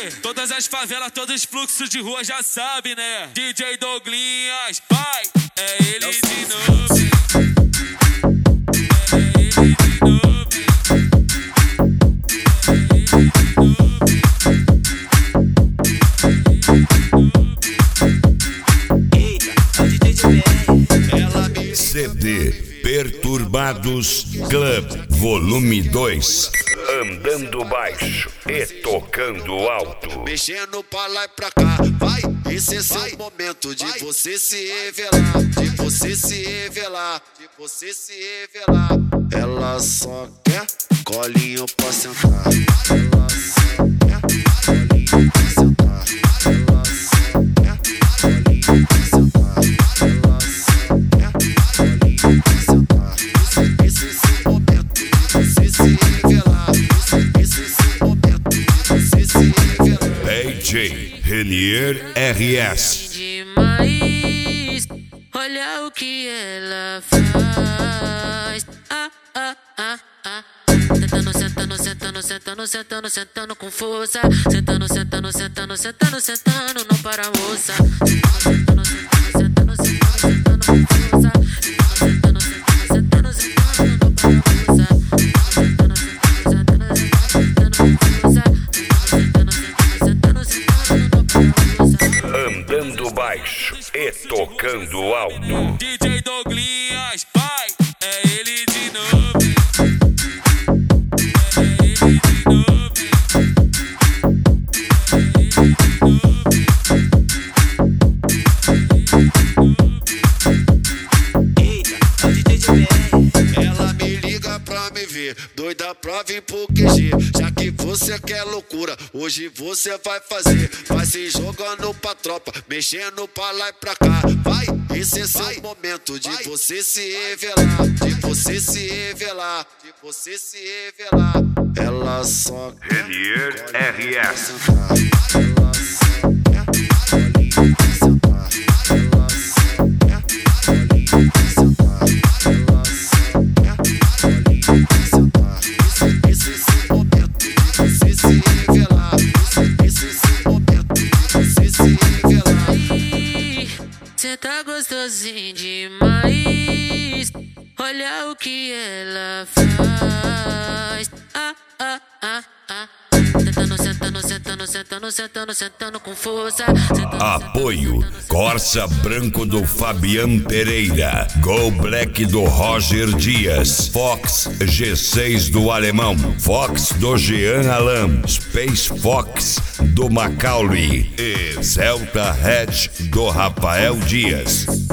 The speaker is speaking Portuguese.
Todas as favelas, todos os fluxos de rua já sabe, né? DJ Douglinhas, vai, é ele de novo. É ele de novo. CD Perturbados Club Volume 2. Andando baixo e tocando alto. Mexendo pra lá e pra cá, vai. Esse é seu momento de você se revelar, de você se revelar, de você se revelar. Ela só quer colinho pra sentar. Ela só quer colinho pra sentar. Ela só quer colinho pra sentar. Ela só quer colinho pra sentar. Esse é seu momento de você se revelar. Esse é seu momento de você se revelar. DJ Renier RS. Demais, olha o que ela faz. Sentando, sentando, sentando, sentando, sentando, sentando com força. Sentando, sentando, sentando, sentando, sentando, não para moça. Sentando, sentando, sentando, sentando, sentando com força. Sentando, sentando, sentando, sentando, não para moça. Sentando, sentando, sentando, sentando com força. Sentando, sentando, sentando, sentando, não para moça. Andando baixo e tocando alto. DJ Douglinhas, vai, é ele de novo. É ele de novo. Ela me liga pra me ver, doida pra vir pro QG. Já que você quer loucura, hoje você vai fazer. Vai se jogando pra tropa, mexendo pra lá e pra cá. Vai, esse é seu momento de você se revelar, de você se revelar, de você se revelar. Ela só quer Renier RS. ela só quer colinho pra sentar. Ela só quer colinho pra sentar. Ela só quer colinho pra sentar. Esse é seu momento de você se revelar. Esse é seu momento de você se revelar. Ai, cê tá gostosinho demais. Olha o que ela faz. Sentando, sentando, sentando, sentando, sentando, sentando com força. Sentando, Apoio Corsa Branco do Fabian Pereira, Go Black do Roger Dias, Fox G6 do Alemão, Fox do Jean Alam, Space Fox do Macaulay e Celta Hatch do Rafael Dias.